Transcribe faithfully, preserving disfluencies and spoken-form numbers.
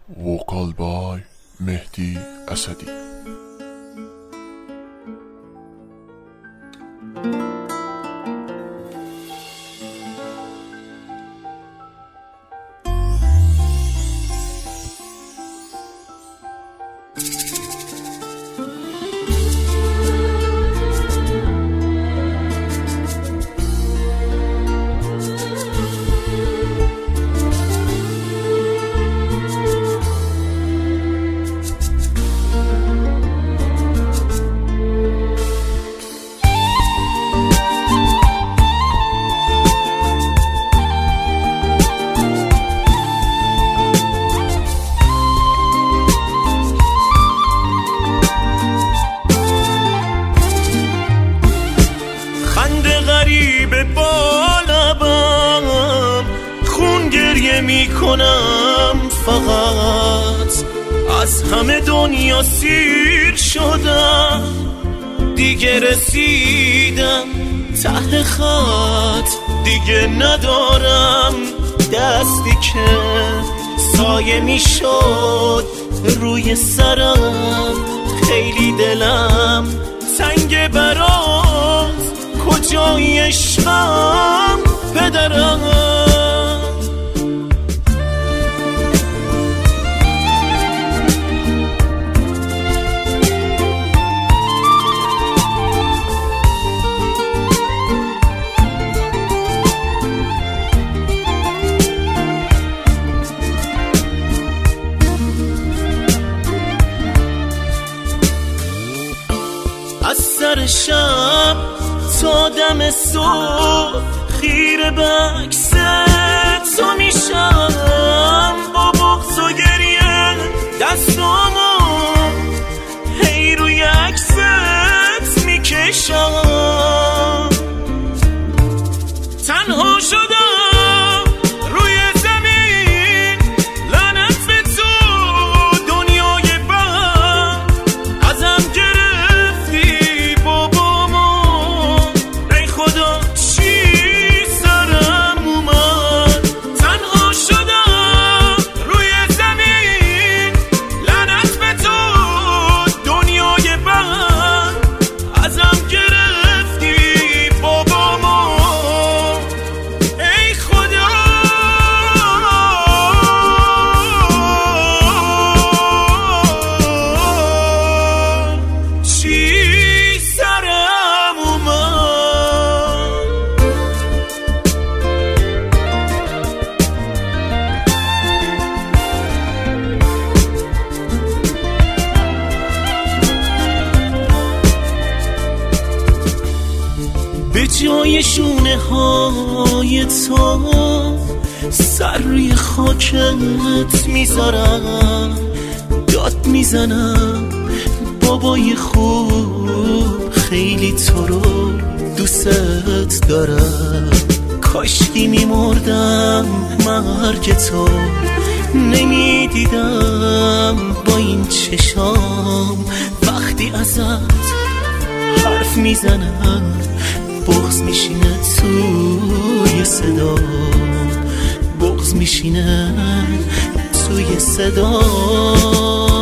وکال بای مهدی اسدی. می کنم فقط از همه دنیا سیر شدم، دیگه رسیدم ته خط، دیگه ندارم دستی که سایه می شد روی سرم. خیلی دلم تنگ برات، کجای عشقم پدرم. از سر شب تا دم صبح خیره به عکس تو میشم، با بغض و گریه دستامو هی روی عکست میکشم. تنها شدم روی زمین، لعنت به تو دنیای بد، ازم گرفتی بابامو. ای خدا چی سرم اومد، تنها شدم روی زمین، لعنت به تو دنیای بد، ازم گرفتی بابامو. ای خدا چی سرم اومد. به جای شونه های تو سر روی خاکت میذارم، داد میزنم بابای خوب، خیلی تو رو دوست دارم. کاشکی میمردم مرگ تو نمیدیدم با این چشام. وقتی ازت حرف میزنم بغض میشینه توی صدا، بغض میشینه توی صدا.